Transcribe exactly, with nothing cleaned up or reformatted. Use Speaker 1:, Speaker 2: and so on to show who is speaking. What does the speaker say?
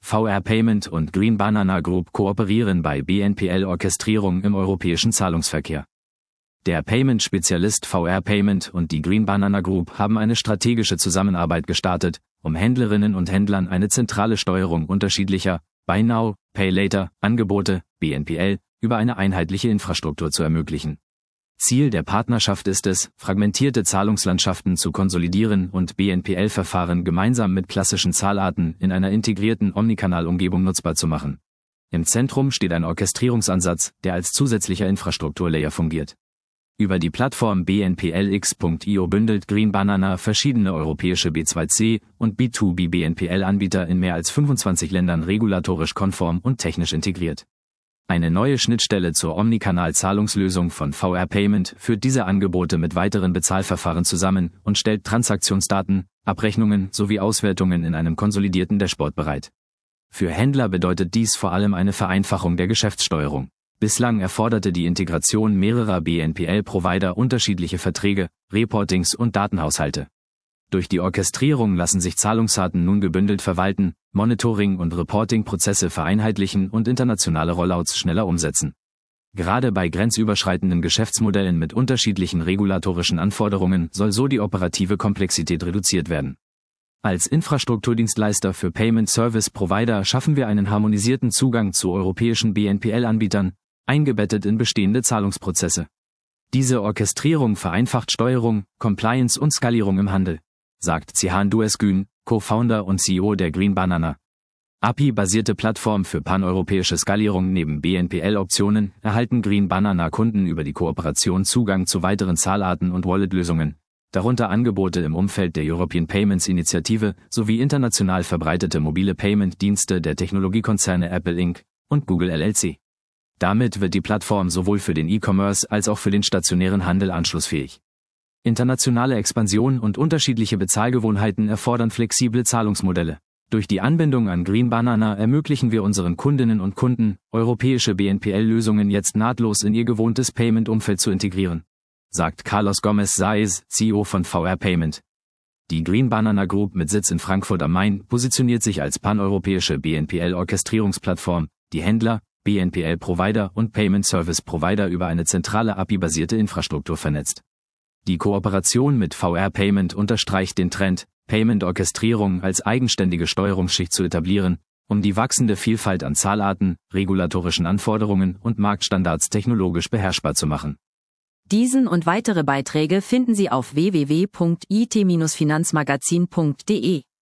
Speaker 1: V R Payment und Green Banana Group kooperieren bei B N P L-Orchestrierung im europäischen Zahlungsverkehr. Der Payment-Spezialist V R Payment und die Green Banana Group haben eine strategische Zusammenarbeit gestartet, um Händlerinnen und Händlern eine zentrale Steuerung unterschiedlicher Buy Now, Pay Later Angebote, B N P L, über eine einheitliche Infrastruktur zu ermöglichen. Ziel der Partnerschaft ist es, fragmentierte Zahlungslandschaften zu konsolidieren und B N P L-Verfahren gemeinsam mit klassischen Zahlarten in einer integrierten Omnikanal-Umgebung nutzbar zu machen. Im Zentrum steht ein Orchestrierungsansatz, der als zusätzlicher Infrastrukturlayer fungiert. Über die Plattform B N P L X Punkt I O bündelt Green Banana verschiedene europäische B zwei C und B zwei B B N P L-Anbieter in mehr als fünfundzwanzig Ländern regulatorisch konform und technisch integriert. Eine neue Schnittstelle zur Omnikanal-Zahlungslösung von V R Payment führt diese Angebote mit weiteren Bezahlverfahren zusammen und stellt Transaktionsdaten, Abrechnungen sowie Auswertungen in einem konsolidierten Dashboard bereit. Für Händler bedeutet dies vor allem eine Vereinfachung der Geschäftssteuerung. Bislang erforderte die Integration mehrerer B N P L-Provider unterschiedliche Verträge, Reportings und Datenhaushalte. Durch die Orchestrierung lassen sich Zahlungsarten nun gebündelt verwalten, Monitoring- und Reporting-Prozesse vereinheitlichen und internationale Rollouts schneller umsetzen. Gerade bei grenzüberschreitenden Geschäftsmodellen mit unterschiedlichen regulatorischen Anforderungen soll so die operative Komplexität reduziert werden. Als Infrastrukturdienstleister für Payment Service Provider schaffen wir einen harmonisierten Zugang zu europäischen B N P L-Anbietern, eingebettet in bestehende Zahlungsprozesse. Diese Orchestrierung vereinfacht Steuerung, Compliance und Skalierung im Handel, sagt Cihan Duesgün, Co-Founder und C E O der Green Banana. A P I-basierte Plattform für paneuropäische Skalierung. Neben B N P L-Optionen erhalten Green Banana-Kunden über die Kooperation Zugang zu weiteren Zahlarten und Wallet-Lösungen, darunter Angebote im Umfeld der European Payments Initiative sowie international verbreitete mobile Payment-Dienste der Technologiekonzerne Apple Incorporated und Google L L C. Damit wird die Plattform sowohl für den E-Commerce als auch für den stationären Handel anschlussfähig. Internationale Expansion und unterschiedliche Bezahlgewohnheiten erfordern flexible Zahlungsmodelle. Durch die Anbindung an Green Banana ermöglichen wir unseren Kundinnen und Kunden, europäische B N P L-Lösungen jetzt nahtlos in ihr gewohntes Payment-Umfeld zu integrieren, sagt Carlos Gomez Saez, C E O von V R Payment. Die Green Banana Group mit Sitz in Frankfurt am Main positioniert sich als paneuropäische B N P L-Orchestrierungsplattform, die Händler, B N P L-Provider und Payment-Service-Provider über eine zentrale A P I-basierte Infrastruktur vernetzt. Die Kooperation mit V R Payment unterstreicht den Trend, Payment-Orchestrierung als eigenständige Steuerungsschicht zu etablieren, um die wachsende Vielfalt an Zahlarten, regulatorischen Anforderungen und Marktstandards technologisch beherrschbar zu machen.
Speaker 2: Diesen und weitere Beiträge finden Sie auf w w w punkt i t Bindestrich finanzmagazin punkt de.